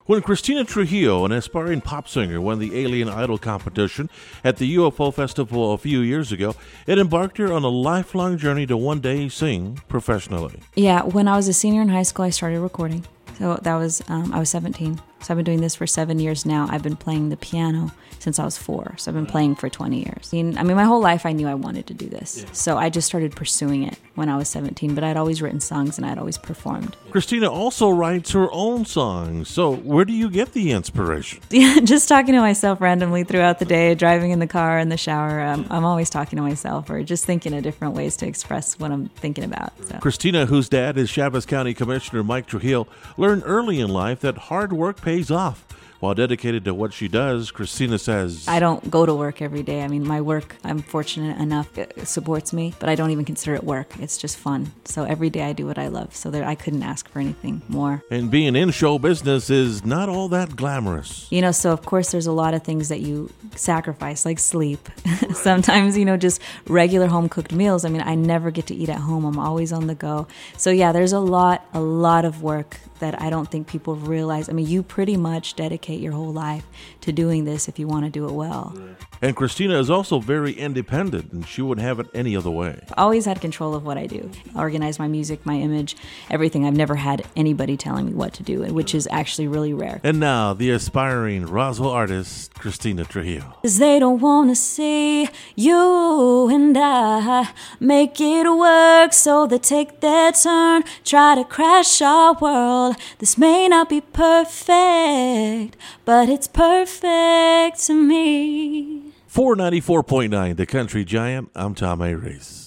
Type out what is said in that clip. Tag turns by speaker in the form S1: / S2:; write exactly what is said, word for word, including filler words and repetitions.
S1: When Christina Trujillo, an aspiring pop singer, won the Alien Idol competition at the U F O Festival a few years ago, it embarked her on a lifelong journey to one day sing professionally.
S2: Yeah, when I was a senior in high school, I started recording. So that was, um, I was seventeen. So I've been doing this for seven years now. I've been playing the piano since I was four. So I've been playing for twenty years. I mean, I mean my whole life I knew I wanted to do this. Yeah. So I just started pursuing it when I was seventeen. But I'd always written songs and I'd always performed.
S1: Christina also writes her own songs. So where do you get the inspiration?
S2: Yeah, just talking to myself randomly throughout the day, driving in the car, in the shower. Um, I'm always talking to myself or just thinking of different ways to express what I'm thinking about. So.
S1: Christina, whose dad is Chavez County Commissioner Mike Trujillo, learned early in life that hard work pays off. While dedicated to what she does, Christina says,
S2: I don't go to work every day. I mean, my work, I'm fortunate enough, it supports me, but I don't even consider it work. It's just fun. So every day I do what I love. So there, I couldn't ask for anything more.
S1: And being in show business is not all that glamorous.
S2: You know, so of course there's a lot of things that you sacrifice, like sleep. Sometimes, you know, just regular home-cooked meals. I mean, I never get to eat at home. I'm always on the go. So yeah, there's a lot, a lot of work that I don't think people realize. I mean, you pretty much dedicate your whole life to doing this if you want to do it well.
S1: And Christina is also very independent, and she wouldn't have it any other way.
S2: I always had control of what I do. I organize my music, my image, everything. I've never had anybody telling me what to do, which is actually really rare.
S1: And now, the aspiring Roswell artist, Christina Trujillo.
S2: 'Cause they don't want to see you and I make it work, so they take their turn, try to crash our world. This may not be perfect, but it's perfect to me.
S1: four ninety-four point nine, The Country Giant. I'm Tom A. Reese.